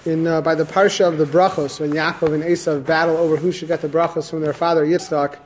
by the parsha of the brachos, when Yaakov and Esav battle over who should get the brachos from their father Yitzchak.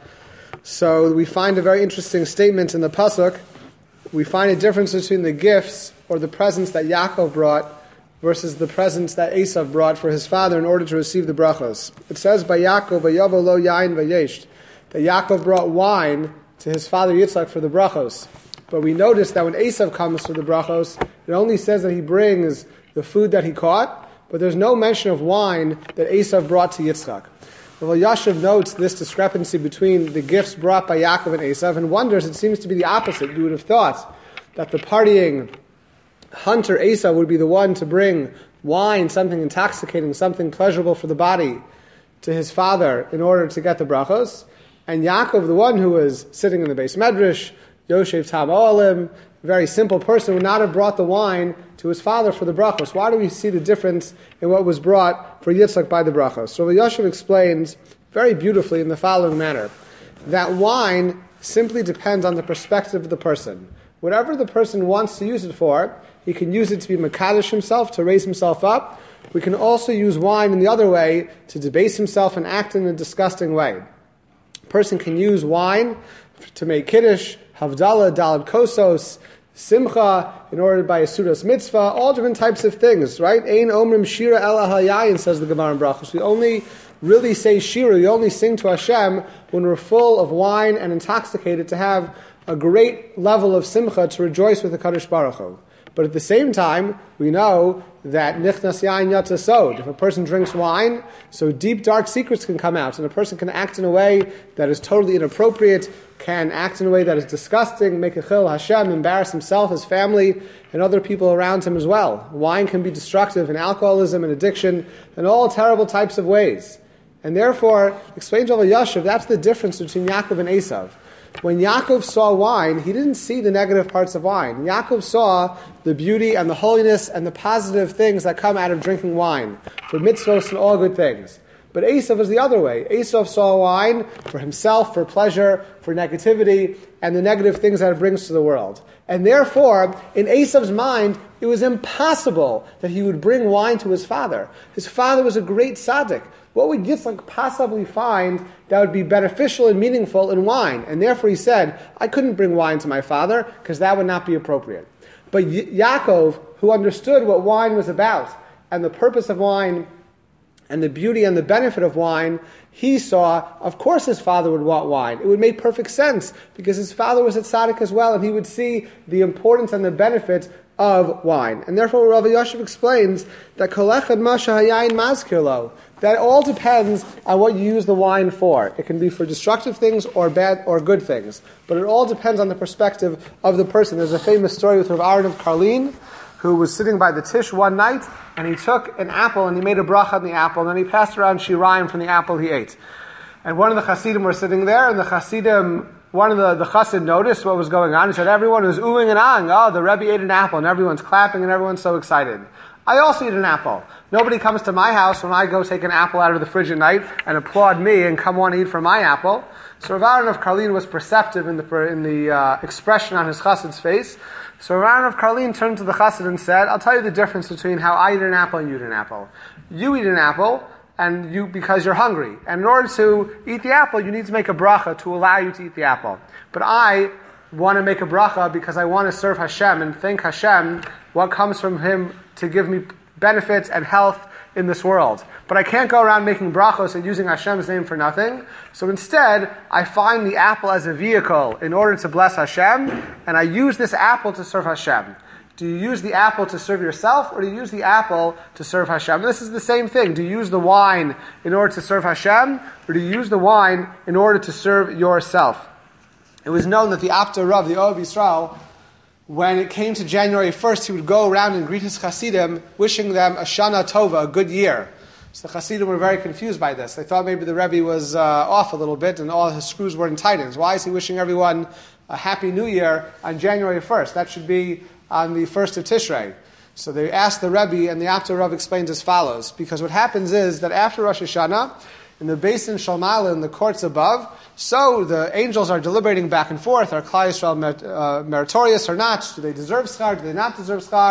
So we find a very interesting statement in the pasuk. We find a difference between the gifts or the presents that Yaakov brought versus the presents that Esav brought for his father in order to receive the brachos. It says by Yaakov, "Vayavo lo yain vayesht," that Yaakov brought wine to his father Yitzchak for the brachos. But we notice that when Esav comes for the brachos, it only says that he brings the food that he caught, but there's no mention of wine that Esav brought to Yitzchak. Rav Yashiv notes this discrepancy between the gifts brought by Yaakov and Esav and wonders it seems to be the opposite. You would have thought that the partying hunter Esav would be the one to bring wine, something intoxicating, something pleasurable for the body, to his father in order to get the brachos. And Yaakov, the one who was sitting in the Beis Medrash, Yoshev Tam Olim, a very simple person, would not have brought the wine to his father for the brachos. Why do we see the difference in what was brought for Yitzchak by the brachos? So Yoshev explains very beautifully in the following manner, that wine simply depends on the perspective of the person. Whatever the person wants to use it for, he can use it to be mekadosh himself, to raise himself up. We can also use wine in the other way to debase himself and act in a disgusting way. A person can use wine to make kiddush, havdalah, dalad kosos, simcha, in order to buy a sudas mitzvah, all different types of things, right? Ein omrim shira ela hayayin, says the Gemara in Brachos. We only really say shira, we only sing to Hashem when we're full of wine and intoxicated to have a great level of simcha to rejoice with the Kadosh Baruch Hu. But at the same time, we know that nichnas yain yatsa sod. If a person drinks wine, so deep, dark secrets can come out, and a person can act in a way that is totally inappropriate, can act in a way that is disgusting, make a chil Hashem, embarrass himself, his family, and other people around him as well. Wine can be destructive in alcoholism and addiction, and all terrible types of ways. And therefore, explains Rav Yashiv, that's the difference between Yaakov and Esav. When Yaakov saw wine, he didn't see the negative parts of wine. Yaakov saw the beauty and the holiness and the positive things that come out of drinking wine, for mitzvos and all good things. But Esav is the other way. Esav saw wine for himself, for pleasure, for negativity, and the negative things that it brings to the world. And therefore, in Esav's mind, it was impossible that he would bring wine to his father. His father was a great tzaddik. What would Yitzchak possibly find that would be beneficial and meaningful in wine? And therefore he said, I couldn't bring wine to my father because that would not be appropriate. But Yaakov, who understood what wine was about and the purpose of wine and the beauty and the benefit of wine, he saw, of course his father would want wine. It would make perfect sense because his father was a tzaddik as well, and he would see the importance and the benefit of wine. And therefore Rav Yashiv explains that kol echad ma shehayayin mazkir lo, that all depends on what you use the wine for. It can be for destructive things or bad or good things. But it all depends on the perspective of the person. There's a famous story with Rav Aaron of Karlin, who was sitting by the Tish one night, and he took an apple and he made a bracha on the apple, and then he passed around shirayim from the apple he ate. And one of the Hasidim were sitting there, and one of the Chassid noticed what was going on. He said, everyone was oohing and ahhing. Oh, the Rebbe ate an apple, and everyone's clapping, and everyone's so excited. I also eat an apple. Nobody comes to my house when I go take an apple out of the fridge at night and applaud me and come want to eat from my apple. So Rav Aaron of Karlin was perceptive in the expression on his chassid's face. So Rav Aaron of Karlin turned to the chassid and said, I'll tell you the difference between how I eat an apple and you eat an apple. You eat an apple because you're hungry. And in order to eat the apple, you need to make a bracha to allow you to eat the apple. But I want to make a bracha because I want to serve Hashem and thank Hashem what comes from Him to give me benefits and health in this world. But I can't go around making brachos and using Hashem's name for nothing. So instead, I find the apple as a vehicle in order to bless Hashem, and I use this apple to serve Hashem. Do you use the apple to serve yourself, or do you use the apple to serve Hashem? This is the same thing. Do you use the wine in order to serve Hashem, or do you use the wine in order to serve yourself? It was known that the Apta Rav, the Ohav Yisrael, when it came to January 1st, he would go around and greet his Hasidim, wishing them a Shana Tova, a good year. So the Hasidim were very confused by this. They thought maybe the Rebbe was off a little bit and all his screws weren't tightened. Why is he wishing everyone a Happy New Year on January 1st? That should be on the 1st of Tishrei. So they asked the Rebbe, and the Apta Rav explains as follows. Because what happens is that after Rosh Hashanah, in the basin Shalmala, in the courts above, so the angels are deliberating back and forth. Are Klal Yisrael meritorious or not? Do they deserve schar? Do they not deserve schar?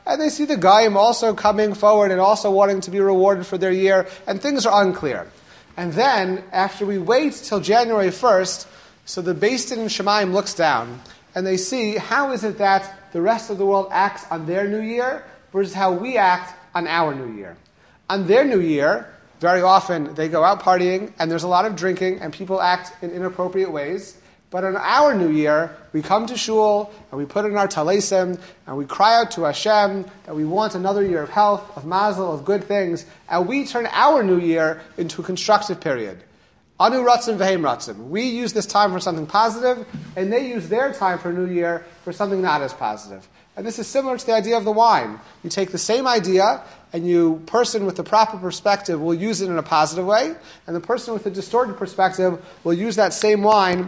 and they see the Goyim also coming forward and also wanting to be rewarded for their year, and things are unclear. And then, after we wait till January 1st, so the Beis Din in Shemaim looks down, and they see how is it that the rest of the world acts on their New Year versus how we act on our New Year. On their New Year, very often they go out partying, and there's a lot of drinking, and people act in inappropriate ways. But on our New Year, we come to shul, and we put in our talesim, and we cry out to Hashem that we want another year of health, of mazel, of good things, and we turn our New Year into a constructive period. Anu ratzim v'heim ratzim. We use this time for something positive, and they use their time for New Year for something not as positive. And this is similar to the idea of the wine. You take the same idea, and you person with the proper perspective will use it in a positive way, and the person with a distorted perspective will use that same wine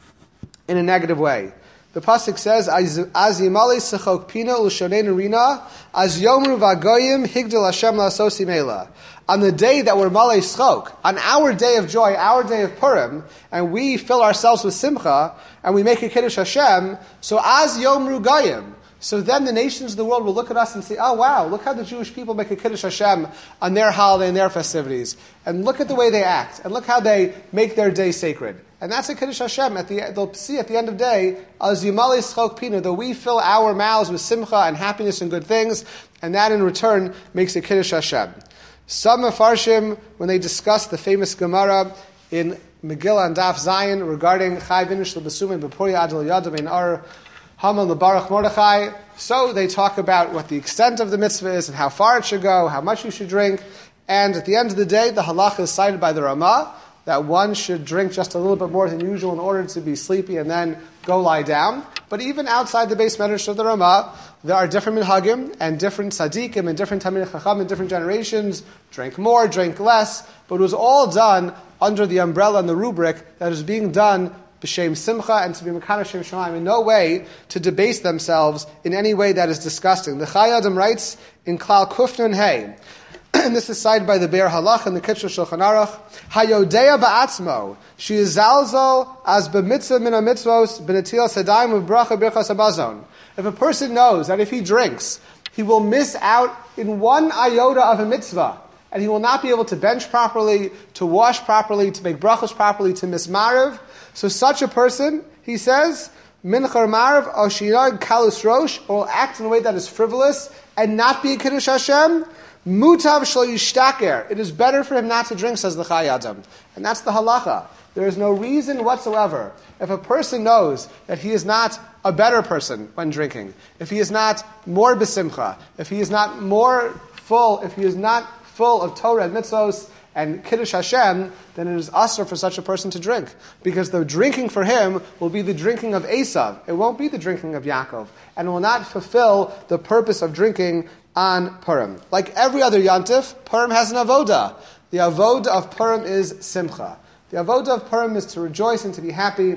in a negative way. The pasuk says, "Az yimali sechok pina u'shoneinu rina, az yomru v'agoyim higdal Hashem la'asos imela." On the day that we're malei schok, on our day of joy, our day of Purim, and we fill ourselves with simcha, and we make a kiddush Hashem, so az yomru goyim. So then the nations of the world will look at us and say, oh wow, look how the Jewish people make a Kiddush Hashem on their holiday and their festivities. And look at the way they act. And look how they make their day sacred. And that's a Kiddush Hashem. They'll see at the end of the day, as Yimali Schok Pina, that we fill our mouths with simcha and happiness and good things, and that in return makes a Kiddush Hashem. Some Mefarshim, when they discuss the famous Gemara in Megillah and Daf Zion regarding Chai Vinish L'Basum and B'Puri Adil Yadav in Ar Haman L'Barach Mordechai, so they talk about what the extent of the mitzvah is and how far it should go, how much you should drink, and at the end of the day, the halacha is cited by the Ramah that one should drink just a little bit more than usual in order to be sleepy and then go lie down. But even outside the base medrash of the Ramah, there are different minhagim and different tzaddikim and different Talmidei Chacham in different generations, drink more, drink less, but it was all done under the umbrella and the rubric that is being done b'shem simcha and to be mekana shem shemaim, in no way to debase themselves in any way that is disgusting. The Chai Adam writes in Klal Kufnun Hey, and this is cited by the Be'er Halach and the Kitchel Shulchan Aruch, Hayodea ba'atzmo, she is zalzal as b'mitzvah min ha'mitzvos b'netil sedayim u'bracha birchas habazon. If a person knows that if he drinks, he will miss out in one iota of a mitzvah, and he will not be able to bench properly, to wash properly, to make brachos properly, to miss mariv, so such a person, he says, minchar mariv oshirag kalus rosh, or will act in a way that is frivolous and not be a kiddush Hashem, mutav shlo yishtaker. It is better for him not to drink, says the Chai Adam. And that's the halacha. There is no reason whatsoever. If a person knows that he is not a better person when drinking, if he is not more besimcha, if he is not more full, if he is not full of Torah and mitzvos and Kiddush Hashem, then it is asur for such a person to drink. Because the drinking for him will be the drinking of Esav. It won't be the drinking of Yaakov. And will not fulfill the purpose of drinking on Purim. Like every other Yantif, Purim has an avoda. The avoda of Purim is simcha. The avoda of Purim is to rejoice and to be happy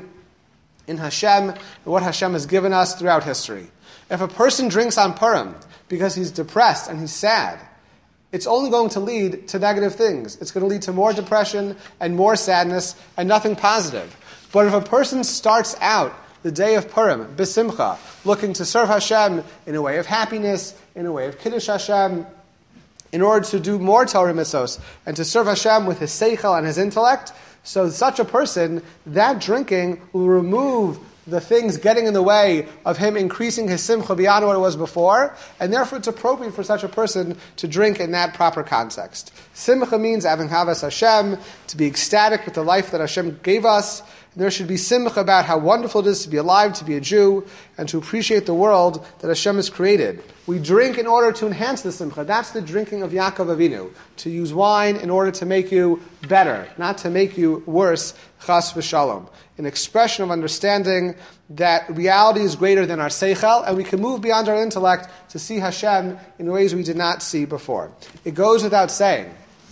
in Hashem and what Hashem has given us throughout history. If a person drinks on Purim because he's depressed and he's sad, it's only going to lead to negative things. It's going to lead to more depression and more sadness and nothing positive. But if a person starts out the day of Purim, b'simcha, looking to serve Hashem in a way of happiness, in a way of Kiddush Hashem, in order to do more Torah mitzvos, and to serve Hashem with his seichel and his intellect, so such a person, that drinking will remove the things getting in the way of him increasing his simcha beyond what it was before, and therefore it's appropriate for such a person to drink in that proper context. Simcha means having havas Hashem, to be ecstatic with the life that Hashem gave us. And there should be simcha about how wonderful it is to be alive, to be a Jew, and to appreciate the world that Hashem has created. We drink in order to enhance the simcha. That's the drinking of Yaakov Avinu, to use wine in order to make you better, not to make you worse, chas v'shalom. An expression of understanding that reality is greater than our seichel, and we can move beyond our intellect to see Hashem in ways we did not see before. It goes without saying,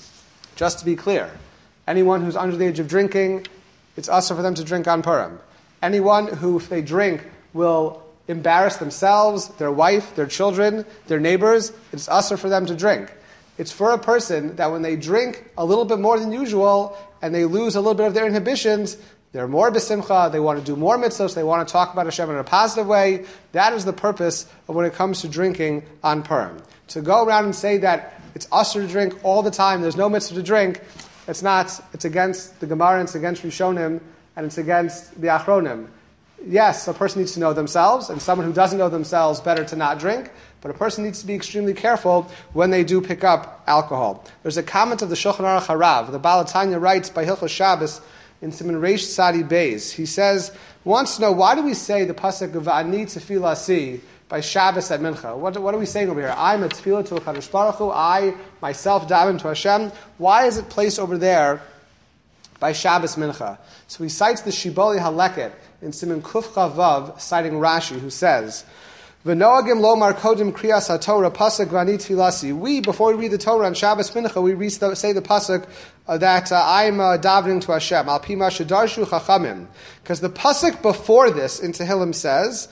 just to be clear, anyone who's under the age of drinking, it's asur for them to drink on Purim. Anyone who, if they drink, will embarrass themselves, their wife, their children, their neighbors, it's asur for them to drink. It's for a person that when they drink a little bit more than usual and they lose a little bit of their inhibitions, They're more besimcha, they want to do more mitzvahs, they want to talk about Hashem in a positive way. That is the purpose of when it comes to drinking on Purim. To go around and say that it's usher to drink all the time, there's no mitzvah to drink, it's not. It's against the Gemara, it's against Rishonim, and it's against the Achronim. Yes, a person needs to know themselves, and someone who doesn't know themselves, better to not drink, but a person needs to be extremely careful when they do pick up alcohol. There's a comment of the Shulchan Aruch Harav. The Baal Tanya writes by Hilchos Shabbos in Siman Reish Tzadi Beis. He says, wants to know, why do we say the pasuk of Va'ani Tefillah Si by Shabbos at Mincha? What are we saying over here? I'm a tefillah to HaKadosh Baruch Hu, I myself daven to Hashem. Why is it placed over there by Shabbos Mincha? So he cites the Shiboli Haleket in Siman Kuf Chavav, citing Rashi, who says, "V'noagim lomar kodim kriyas haTorah pasuk v'ani tefilasi." We, before we read the Torah on Shabbos Mincha, we say the pasuk that I'm davening to Hashem. Al pi ma shedarshu chachamim, because the pasuk before this in Tehillim says,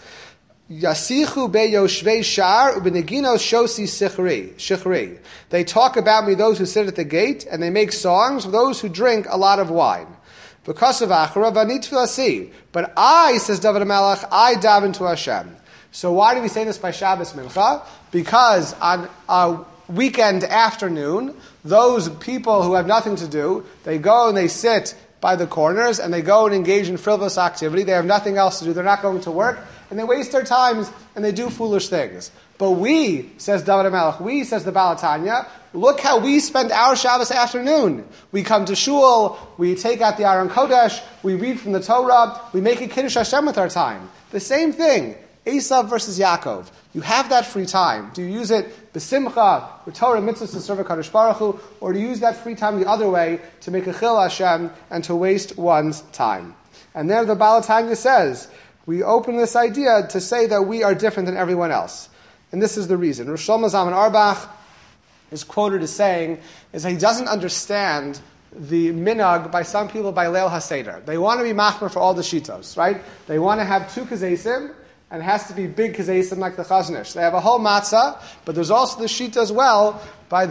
"Yasichu be yoshvei shar u'beneginos shosi shichri." They talk about me, those who sit at the gate, and they make songs of those who drink a lot of wine. Because of Achra, v'ani tefilasi. But I, says David HaMelech, I daven to Hashem. So why do we say this by Shabbos Mincha? Because on a weekend afternoon, those people who have nothing to do, they go and they sit by the corners and they go and engage in frivolous activity. They have nothing else to do. They're not going to work. And they waste their times and they do foolish things. But we, says David HaMelech, we, says the Baal Tanya, look how we spend our Shabbos afternoon. We come to shul, we take out the Aron Kodesh, we read from the Torah, we make a Kiddush Hashem with our time. The same thing, Esav versus Yaakov. You have that free time. Do you use it b'simcha, with Torah mitzvahs to serve HaKadosh Baruch Hu, or do you use that free time the other way to make a chil Hashem and to waste one's time? And there the Baal Tanya says, we open this idea to say that we are different than everyone else. And this is the reason. Rosh Shlomo Zalman Auerbach is quoted as saying is that he doesn't understand the minhag by some people by Leil HaSeder. They want to be machmer for all the shitos, right? They want to have 2 kazesim, and it has to be big kazesim like the Chazon Ish. They have a whole matzah, but there's also the shita as well by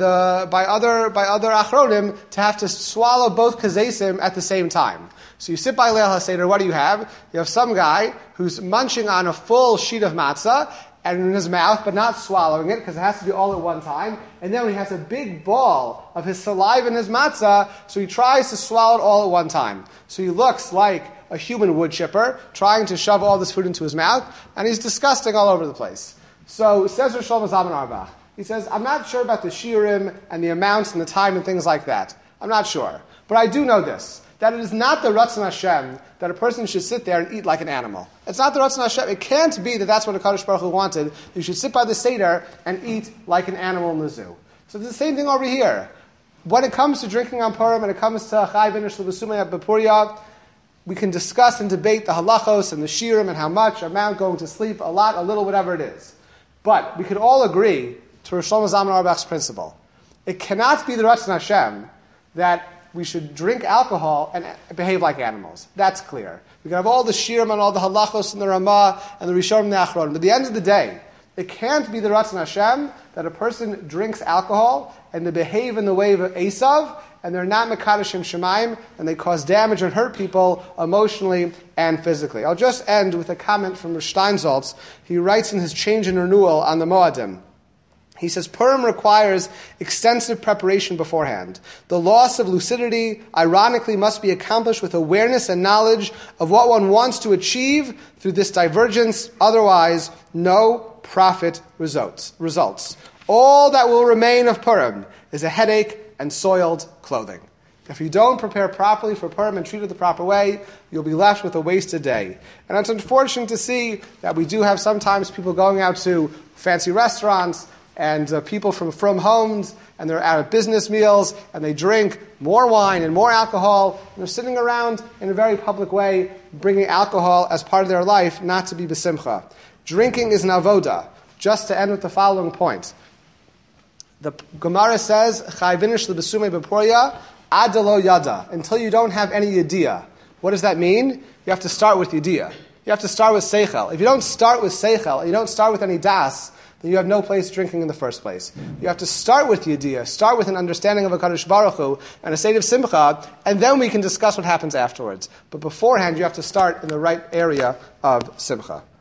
other achronim to have to swallow both kazesim at the same time. So you sit by Leil HaSeder, what do you have? You have some guy who's munching on a full sheet of matzah, and in his mouth, but not swallowing it, because it has to be all at one time. And then when he has a big ball of his saliva in his matzah, so he tries to swallow it all at one time. So he looks like a human wood chipper, trying to shove all this food into his mouth, and he's disgusting all over the place. So says Rosh Shlomo Zalman Auerbach, he says, I'm not sure about the shiurim and the amounts and the time and things like that. I'm not sure. But I do know this, that it is not the Ratzon Hashem that a person should sit there and eat like an animal. It's not the Ratzon Hashem. It can't be that that's what HaKadosh Baruch Hu wanted. You should sit by the Seder and eat like an animal in the zoo. So it's the same thing over here. When it comes to drinking on Purim, and it comes to Chai Vinish L'Besumei B'Puria, we can discuss and debate the halachos and the shiurim and how much, amount, going to sleep, a lot, a little, whatever it is. But we could all agree to Rosh Shlomo Zalman Auerbach's principle. It cannot be the Ratzon Hashem that we should drink alcohol and behave like animals. That's clear. We can have all the shiurim and all the halachos and the Ramah and the Rishonim and the Achronim. But at the end of the day, it can't be the Ratzon Hashem that a person drinks alcohol and they behave in the way of Esav, and they're not Mekadashim Shemaim, and they cause damage and hurt people emotionally and physically. I'll just end with a comment from Rosh Steinsaltz. He writes in his Change and Renewal on the Moadim. He says, Purim requires extensive preparation beforehand. The loss of lucidity, ironically, must be accomplished with awareness and knowledge of what one wants to achieve through this divergence. Otherwise, no profit results. All that will remain of Purim is a headache and soiled clothing. If you don't prepare properly for Purim and treat it the proper way, you'll be left with a wasted day. And it's unfortunate to see that we do have sometimes people going out to fancy restaurants and people from homes, and they're out at business meals, and they drink more wine and more alcohol, and they're sitting around in a very public way, bringing alcohol as part of their life, not to be besimcha. Drinking is an avoda. Just to end with the following point. The Gemara says, Chai Vinish L'Besumei B'Puria, Ad Lo Yada, until you don't have any yediyah. What does that mean? You have to start with yediyah. You have to start with seichel. If you don't start with seichel, you don't start with any das, then you have no place drinking in the first place. You have to start with Yediyah, start with an understanding of HaKadosh Baruch Hu and a state of Simcha, and then we can discuss what happens afterwards. But beforehand, you have to start in the right area of Simcha.